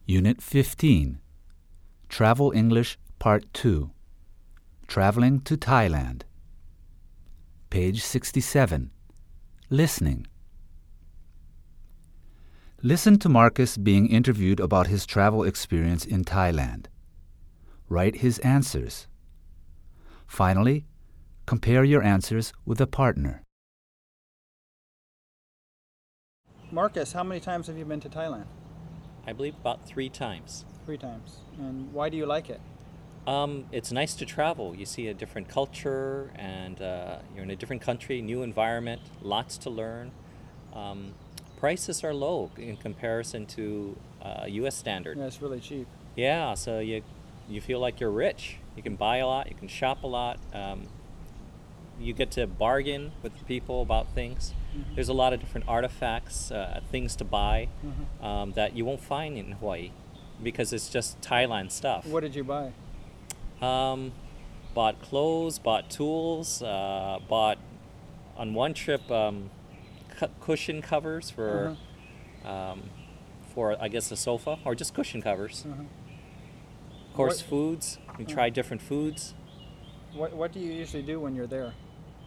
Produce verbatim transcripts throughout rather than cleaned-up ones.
Unit fifteen, Travel English Part two, Traveling to Thailand. Page sixty-seven, Listening. Listen to Marcus being interviewed about his travel experience in Thailand. Write his answers. Finally, compare your answers with a partner. Marcus, how many times have you been to Thailand? I believe about three times. Three times. And why do you like it? Um, it's nice to travel. You see a different culture, and uh, you're in a different country, new environment, lots to learn. Um, prices are low in comparison to uh, U S standard. Yeah, it's really cheap. Yeah, so you you feel like you're rich. You can buy a lot. You can shop a lot. Um, you get to bargain with people about things. Mm-hmm. There's a lot of different artifacts, uh, things to buy Mm-hmm. um, that you won't find in Hawaii because it's just Thailand stuff. What did you buy? Um, bought clothes, bought tools, uh, bought on one trip um, cu- cushion covers for, Uh-huh. um, for I guess a sofa, or just cushion covers. Uh-huh. Of course, What- foods. We try different foods. What What do you usually do when you're there?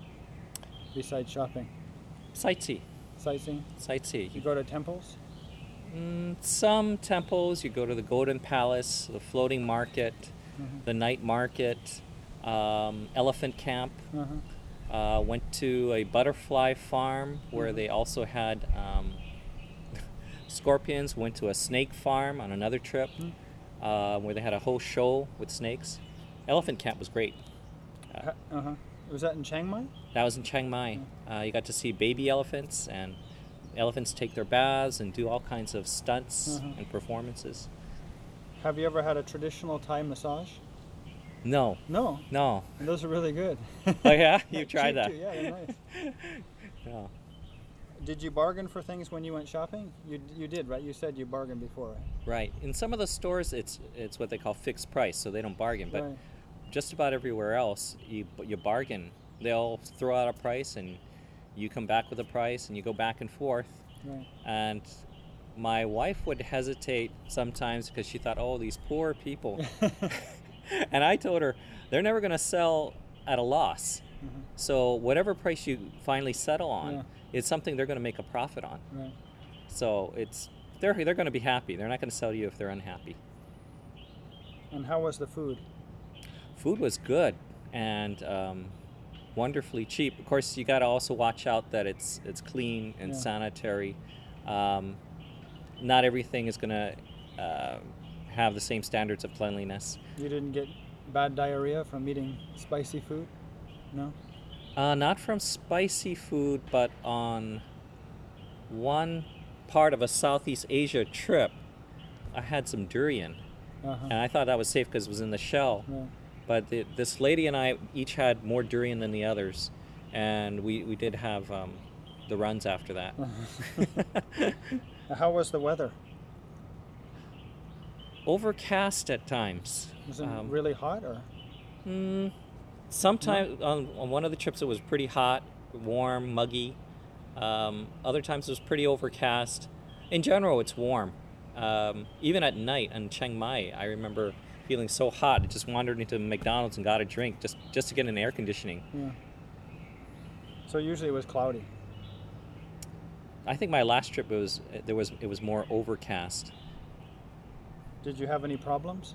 Besides shopping? Sightsee, Sightseeing? sightsee. You go to temples? Mm, some temples. You go to the Golden Palace, the floating market, Mhm. the night market, um, elephant camp. Uh-huh. Uh, went to a butterfly farm where Mhm. they also had um, scorpions. Went to a snake farm on another trip Mm. uh, where they had a whole show with snakes. Elephant camp was great. Uh, Ha- Uh-huh. Was that in Chiang Mai? that was in Chiang Mai. Uh, you got to see baby elephants, and elephants take their baths and do all kinds of stunts Mhm. and performances. Have you ever had a traditional Thai massage? No, No. no. And those are really good. Oh yeah, you tried Cheap that. too, yeah, they're nice. No. Did you bargain for things when you went shopping? You you did, right? You said you bargained before, right? Right. In some of the stores, it's it's what they call fixed price, so they don't bargain. But Right. just about everywhere else, you you bargain. They'll throw out a price, and you come back with a price, and you go back and forth. Right. And my wife would hesitate sometimes because she thought, "Oh, these poor people." And I told her they're never going to sell at a loss. Mhm. So whatever price you finally settle on, Yeah. it's something they're going to make a profit on. Right. So it's they're they're going to be happy. They're not going to sell to you if they're unhappy. And how was the food? Food was good and um, wonderfully cheap. Of course, you got to also watch out that it's it's clean and Yeah. sanitary. Um, not everything is going to uh, have the same standards of cleanliness. You didn't get bad diarrhea from eating spicy food? No? Uh, not from spicy food, but on one part of a Southeast Asia trip, I had some durian, Uh-huh. and I thought that was safe because it was in the shell. Right. But the, this lady and I each had more durian than the others, and we, we did have um, the runs after that. How was the weather? Overcast at times. Was it Um, really hot or? Mm, sometimes on, on one of the trips it was pretty hot, warm, muggy. Um, other times it was pretty overcast. In general, it's warm. Um, even at night in Chiang Mai, I remember feeling so hot. I just wandered into McDonald's and got a drink just, just to get an air conditioning. Yeah. So usually it was cloudy. I think my last trip it was there was it was more overcast. Did you have any problems?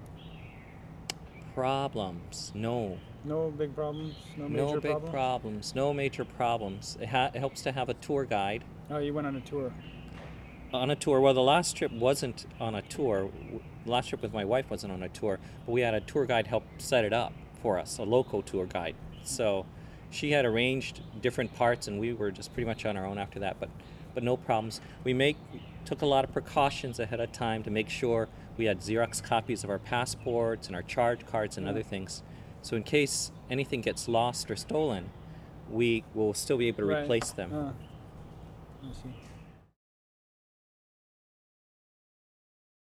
Problems? No, No big problems? No major no big problems? problems. No major problems. It, ha- it helps to have a tour guide. Oh, you went on a tour. On a tour. Well, the last trip wasn't on a tour. W- The last trip with my wife wasn't on a tour, but we had a tour guide help set it up for us, a local tour guide. So she had arranged different parts, and we were just pretty much on our own after that. But, but no problems. We make took a lot of precautions ahead of time to make sure we had Xerox copies of our passports and our charge cards and Yeah. other things. So in case anything gets lost or stolen, we will still be able to Right. replace them. Ah, I see.